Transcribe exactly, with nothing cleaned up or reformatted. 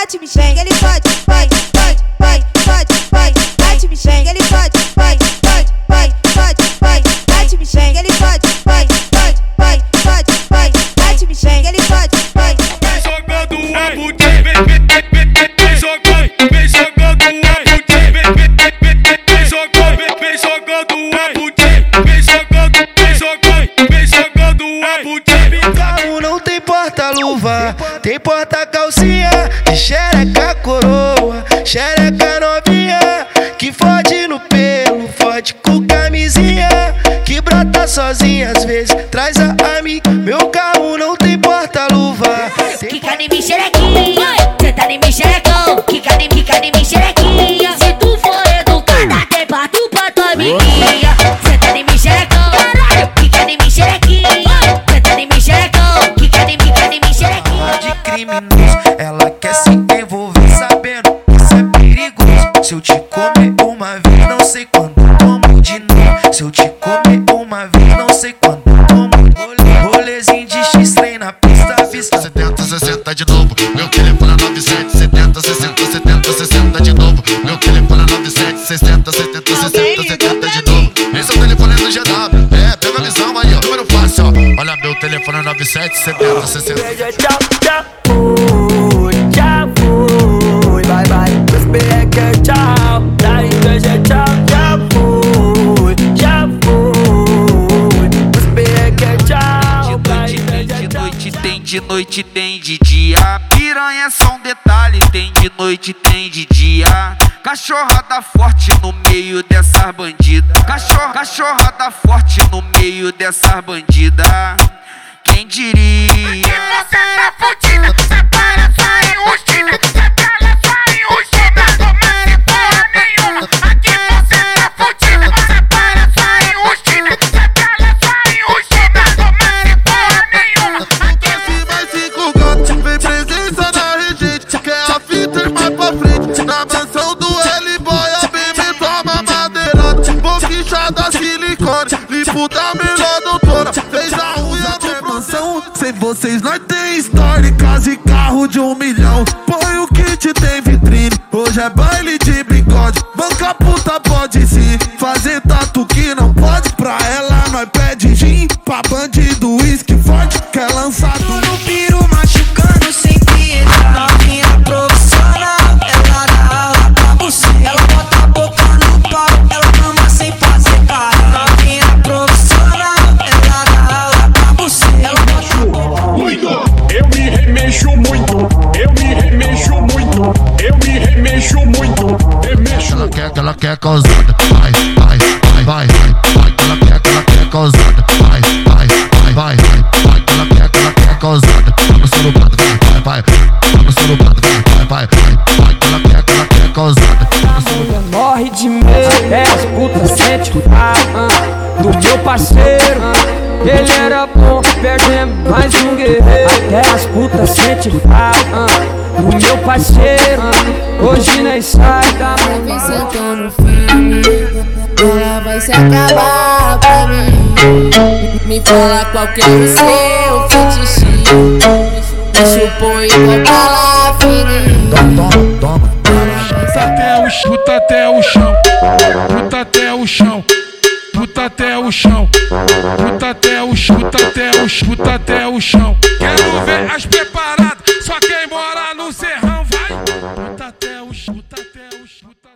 bate, me xinga, ele pode, pode, pode, pode, pode, pode, bate, me xinga, ele pode, pode, pode, pode, pode, pode, bate, me xinga, ele pode, pode, pode, pode, pode, pode, bate, me xinga, ele pode, pode. Vem jogando o abut, vem, vem, vem, vem, vem jogando, vem jogando o abut, vem, vem, vem, vem jogando, vem, vem jogando o abut, vem jogando, vem jogando, vem jogando o abut. Carro não tem porta-luva, tem porta-calcinha, de xereca coroa, xereca novinha, que fode no pelo, fode com camisinha, que brota sozinha às vezes, traz a amiga. Meu carro não tem porta-luva. Quica de mim xerequinha, senta de mim xerecão, quica de mim, quica de mim xerequinha. Se tu for educada, tem pato pra tua amiguinha. Senta de mim xerecão, quica de mim xerequinha, senta de mim xerecão, quica de mim, quica de mim xerequinha. De criminoso, ela quer se envolver sabendo que isso é perigoso. Se eu te comer uma vez, não sei quando como de novo. Se eu te comer uma vez, não sei quando como de novo. Rolezinho de X-Trem na pista, vista setenta, sessenta de novo. Meu telefone é nove sete setenta, sessenta, setenta, sessenta de novo. Meu telefone é nove sete sessenta, setenta, sessenta, setenta de novo. Esse é o telefone do G W. É, pega a visão aí, ó. Número fácil, ó. Olha, meu telefone é nove sete setenta, sessenta. Já, já fui, já fui, bye bye. Respect, tchau. Da inveja, tchau, já fui, já fui. Respect, tchau. De noite tem, de noite tem de dia. Piranha é só um detalhe, tem de noite tem de dia. Cachorrada forte no meio dessas bandidas. Cachorra, cachorrada forte no meio dessas bandidas. Quem diria? Você tá fudido, separa só enrustida, separa só enrustida, não merece porra nenhuma. Aqui você tá fudido, separa só enrustida, separa só enrustida, não merece porra nenhuma. Aqui mais cinco gatos, vem presença na regente, quer a fita ir mais pra frente. Na mansão do L-Boy, a baby toma madeirada, boquichada silicone, limpo da melhor doutora, fez a unha de mansão. Sem vocês nós tem história, casa e carro de um milhão. Põe o kit, tem vitrine, hoje é baile de bigode. Banca puta pode sim, fazer tatu que não pode. Pra ela nós pede gin, pra bandido uísque forte, quer lançar tudo. No piro machucando sem piedade. Novinha profissional, ela dá aula pra você. Ela bota a boca no pau, ela ama sem fazer cara. Novinha profissional, ela dá aula pra você. Ela bota Muito, eu me remexo muito, eu me remexo muito, eu me remexo muito, remexo. Ela quer, que ela quer causada, vai, vai, vai, vai, vai, ela quer, que ela quer causada, vai, vai, vai, vai, vai, ela quer, que ela quer causada. Vamos no prato, vai, vai, vai, vamos no prato, vai, vai, vai, vai, ela quer, que ela quer causada. morre de medo, é as putas sente ah, do meu parceiro. Ele era bom, perdemos mais um guerreiro. Até as putas sente ah, do meu parceiro. Hoje nós sai da mão. Vem sentando firme, ela vai se acabar pra mim. Me fala qual que é o seu fetiche. Me chupou e vai pra lá, fininho. Toma, toma, Puta até o chão, puta até o chão, puta até o chão, puta até o chão, puta até o chão, puta até o chão, puta até o chão. Quero ver as preparadas, só quem mora no serrão vai. Puta até o chão, puta até o chão.